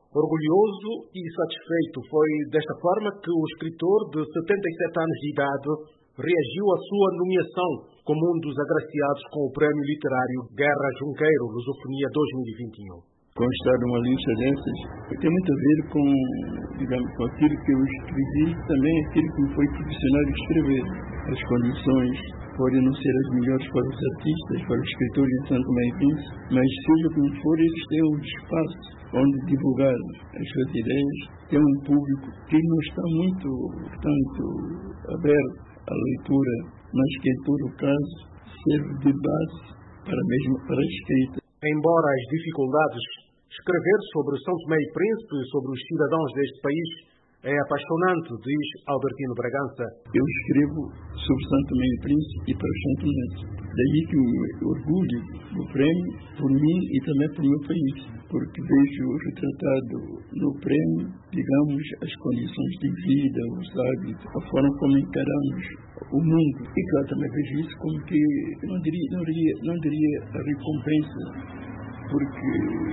Orgulhoso e satisfeito, foi desta forma que o escritor de 77 anos de idade reagiu à sua nomeação como um dos agraciados com o Prémio Literário Guerra Junqueiro, Lusofonia 2021. Constar uma lista dessas tem muito a ver com, digamos, com aquilo que eu escrevi, também aquilo que me foi profissional escrever. As condições podem não ser as melhores para os artistas, para os escritores de Santo Tomé e Príncipe, mas seja como for, eles têm um espaço onde divulgar as suas ideias. Tem um público que não está muito, portanto, aberto à leitura, mas que em todo o caso serve de base para a escrita. Embora as dificuldades, escrever sobre São Tomé e Príncipe e sobre os cidadãos deste país é apaixonante, diz Albertino Bragança. Eu escrevo sobre São Tomé e Príncipe e para os santomenses. Daí que o orgulho do prémio por mim e também por meu país, porque vejo retratado no prémio, digamos, as condições de vida, os hábitos, a forma como encaramos o mundo. E claro, também vejo isso como que, não diria a recompensa, porque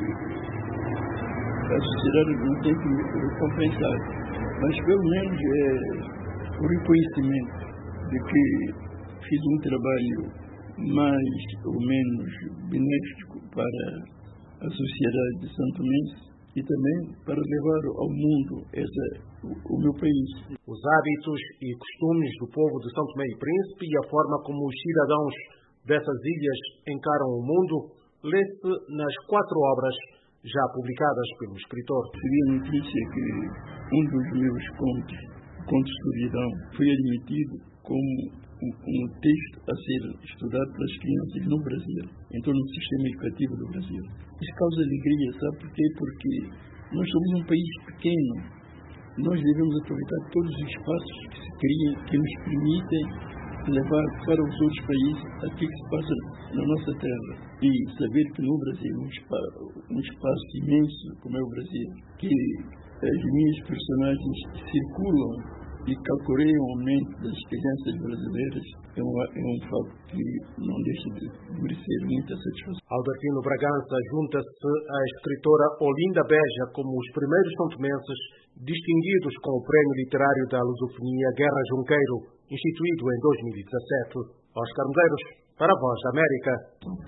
a sociedade não tem que me recompensar, mas pelo menos o reconhecimento de que fiz um trabalho mais ou menos benéfico para a sociedade de Santo Tomé e também para levar ao mundo o meu país. Os hábitos e costumes do povo de São Tomé e Príncipe e a forma como os cidadãos dessas ilhas encaram o mundo lê-se nas 4 obras já publicadas pelo escritor. Recebi a notícia que um dos meus contos, Contos de Solidão, foi admitido como um texto a ser estudado pelas crianças no Brasil, em todo o sistema educativo do Brasil. Isso causa alegria, sabe por quê? Porque nós somos um país pequeno, nós devemos aproveitar todos os espaços que se criam, que nos permitem levar para os outros países aquilo que se passa na nossa terra e saber que no Brasil, um espaço imenso como é o Brasil, que as minhas personagens circulam e calculeiam o aumento das crianças brasileiras é um fato que não deixa de merecer muita satisfação. Albertino Bragança junta-se à escritora Olinda Beja como os primeiros santomenses distinguidos com o Prémio Literário da Lusofonia Guerra Junqueiro, instituído em 2017. Oscar Medeiros, para a Voz da América.